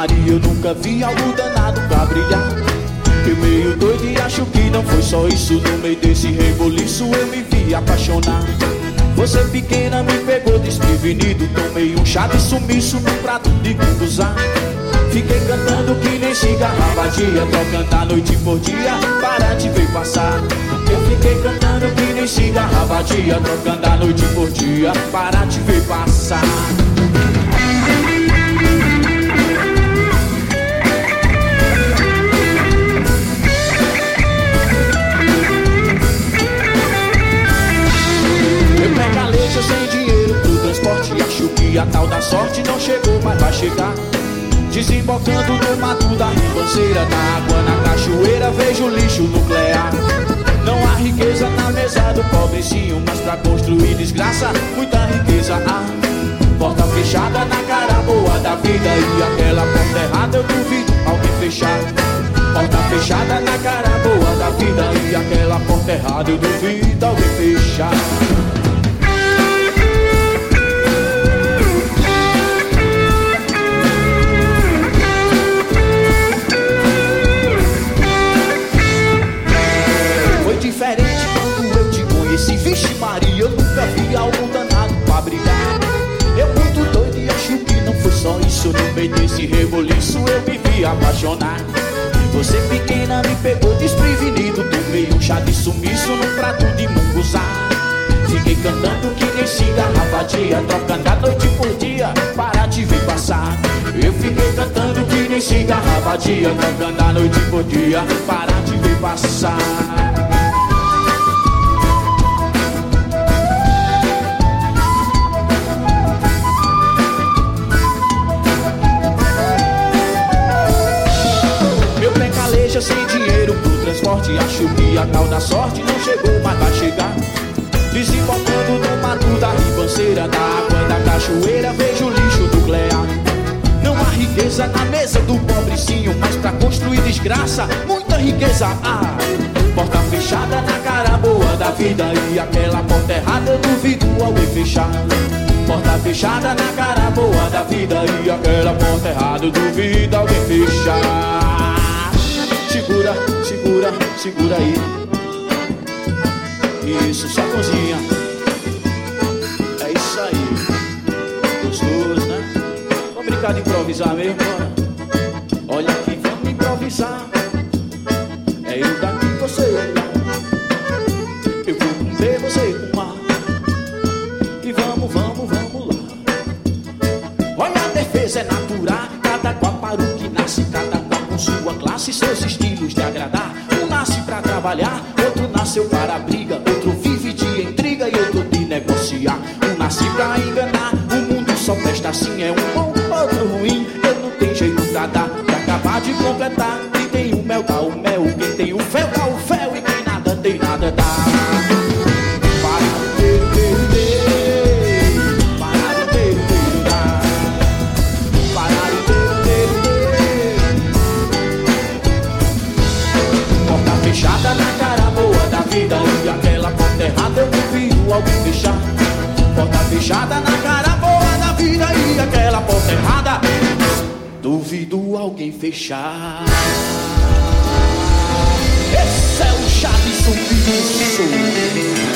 Maria, eu nunca vi algo danado pra brilhar. Eu meio doido e acho que não foi só isso. No meio desse reboliço eu me vi apaixonar. Você pequena me pegou desprevenido. Tomei um chá de sumiço num prato de cunguzá. Fiquei cantando que nem cigarra vadia, trocando a noite por dia para te ver passar. Eu fiquei cantando que nem cigarra vadia, trocando a noite por dia para te ver passar. Eu pegalejo sem dinheiro pro transporte, acho que a tal da sorte não chegou, mas vai chegar. Desembocando no mato da ribanceira, na água, na cachoeira, vejo lixo nuclear. Não há riqueza na mesa do pobrecinho, mas pra construir desgraça, muita riqueza há. Porta fechada na cara boa da vida, e aquela porta errada eu duvido alguém fechar. Porta fechada na cara boa da vida, e aquela porta errada eu duvido alguém fechar. Diferente quando eu te conheci, vixe Maria, eu nunca vi algo danado pra brilhar. Eu muito doido e acho que não foi só isso. No meio desse reboliço eu me vi apaixonar. Você pequena me pegou desprevenido. Tomei um chá de sumiço num prato de munguzá. Fiquei cantando que nem cigarra vadia, trocando a noite por dia para te ver passar. Eu fiquei cantando que nem cigarra vadia, trocando a noite por dia para te ver passar. Sem dinheiro pro transporte, acho que a tal da sorte não chegou, mas vai chegar. Desembocando no mato da ribanceira, da água e da cachoeira, vejo lixo nuclear. Não há riqueza na mesa do pobrecinho, mas pra construir desgraça, muita riqueza há. Porta fechada na cara boa da vida, e aquela porta errada eu duvido alguém fechar. Porta fechada na cara boa da vida, e aquela porta errada eu duvido alguém fechar. Segura, segura, segura aí. Isso, só cozinha. É isso aí. Gostoso, né? Vamos brincar de improvisar mesmo, bora. Olha aqui, vamos improvisar. É eu daqui, você lá. Eu vou com B, você com A. E vamos, vamos, vamos lá. Olha, a defesa é natural. Cada qual para o que nasce, cada qual com sua classe, seus estilos de agradar. Um nasce pra trabalhar, outro nasceu para a briga, outro vive de intriga e outro de negociar. Um nasce pra enganar, o mundo só presta assim. É um bom, outro ruim, eu não tenho jeito pra dar, pra acabar de completar. Quem tem o mel dá o mel, quem tem o fel dá o fel, e quem nada tem nada dá. Fechada na cara boa da vida, e aquela porta errada eu duvido alguém fechar. Porta fechada na cara boa da vida, e aquela porta errada duvido alguém fechar. Esse é o chá de sumiço.